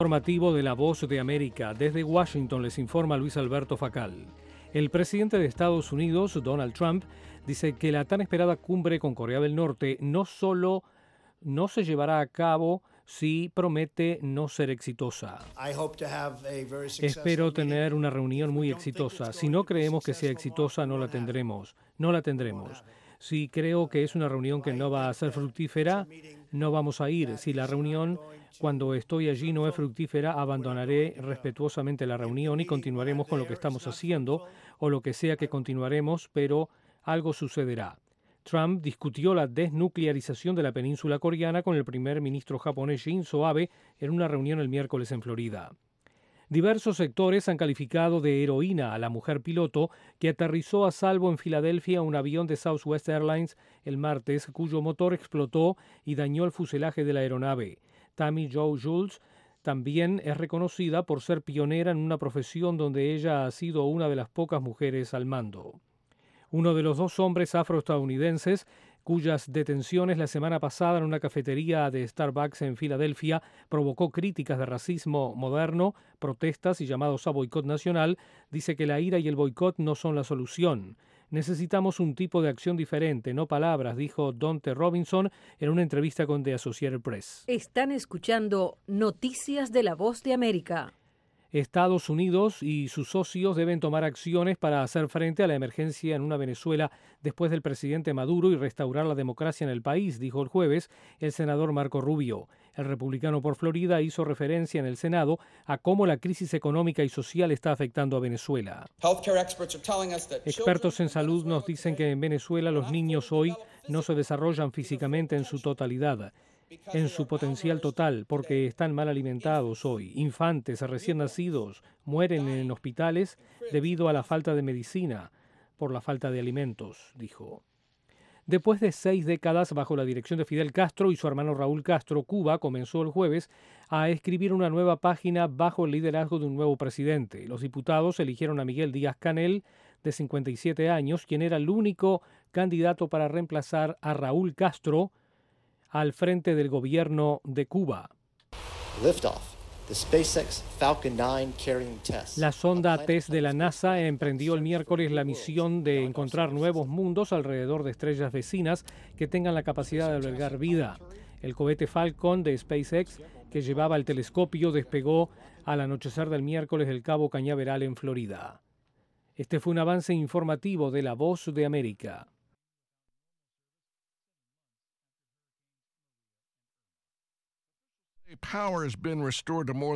Informativo de La Voz de América. Desde Washington les informa Luis Alberto Facal. El presidente de Estados Unidos, Donald Trump, dice que la tan esperada cumbre con Corea del Norte no solo no se llevará a cabo si promete no ser exitosa. Espero tener una reunión muy exitosa. Si no creemos que sea exitosa, no la tendremos. No la tendremos. Si creo que es una reunión que no va a ser fructífera, no vamos a ir. Si la reunión, cuando estoy allí, no es fructífera, abandonaré respetuosamente la reunión y continuaremos con lo que estamos haciendo, o lo que sea que continuaremos, pero algo sucederá. Trump discutió la desnuclearización de la península coreana con el primer ministro japonés Shinzo Abe en una reunión el miércoles en Florida. Diversos sectores han calificado de heroína a la mujer piloto que aterrizó a salvo en Filadelfia un avión de Southwest Airlines el martes, cuyo motor explotó y dañó el fuselaje de la aeronave. Tammy Jo Jules también es reconocida por ser pionera en una profesión donde ella ha sido una de las pocas mujeres al mando. Uno de los dos hombres afroestadounidenses cuyas detenciones la semana pasada en una cafetería de Starbucks en Filadelfia provocó críticas de racismo moderno, protestas y llamados a boicot nacional, dice que la ira y el boicot no son la solución. Necesitamos un tipo de acción diferente, no palabras, dijo Donte Robinson en una entrevista con The Associated Press. Están escuchando Noticias de La Voz de América. Estados Unidos y sus socios deben tomar acciones para hacer frente a la emergencia en una Venezuela después del presidente Maduro y restaurar la democracia en el país, dijo el jueves el senador Marco Rubio. El republicano por Florida hizo referencia en el Senado a cómo la crisis económica y social está afectando a Venezuela. Expertos en salud nos dicen que en Venezuela los niños hoy no se desarrollan físicamente en su totalidad, en su potencial total, porque están mal alimentados hoy. Infantes recién nacidos mueren en hospitales debido a la falta de medicina, por la falta de alimentos, dijo. Después de 6 décadas bajo la dirección de Fidel Castro y su hermano Raúl Castro, Cuba comenzó el jueves a escribir una nueva página bajo el liderazgo de un nuevo presidente. Los diputados eligieron a Miguel Díaz-Canel, de 57 años, quien era el único candidato para reemplazar a Raúl Castro al frente del gobierno de Cuba. La sonda TESS de la NASA emprendió el miércoles la misión de encontrar nuevos mundos alrededor de estrellas vecinas que tengan la capacidad de albergar vida. El cohete Falcon de SpaceX, que llevaba el telescopio, despegó al anochecer del miércoles del Cabo Cañaveral en Florida. Este fue un avance informativo de La Voz de América. Power has been restored to more